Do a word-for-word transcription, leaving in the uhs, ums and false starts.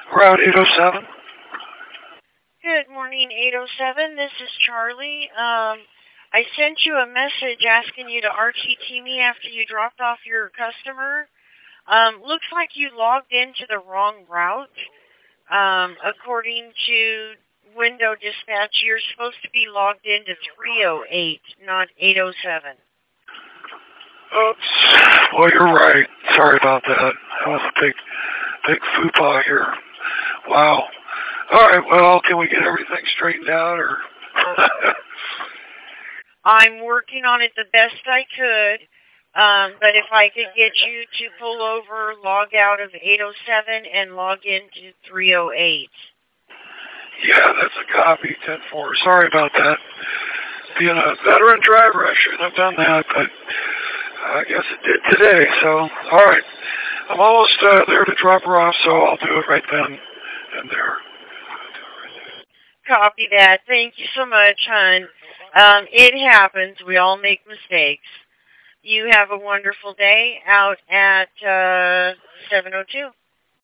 Route eight oh seven. Good morning, eight oh seven. This is Charlie. Um, I sent you a message asking you to R T T me after you dropped off your customer. Um, looks like you logged into the wrong route. Um, according to window dispatch, you're supposed to be logged into three oh eight, not eight oh seven. Oops. Well, you're right. Sorry about that. That was a big, big foopa here. Wow. All right. Well, can we get everything straightened out, or? I'm working on it the best I could. Um, but if I could get you to pull over, log out of eight oh seven, and log into three oh eight. Yeah, that's a copy, ten four. Sorry about that. Being a veteran driver, I shouldn't have done that, but I guess it did today. So, all right. I'm almost uh, there to drop her off, so I'll do it right then and there. Copy that. Thank you so much, hon. Um, it happens. We all make mistakes. You have a wonderful day out at uh, seven oh two.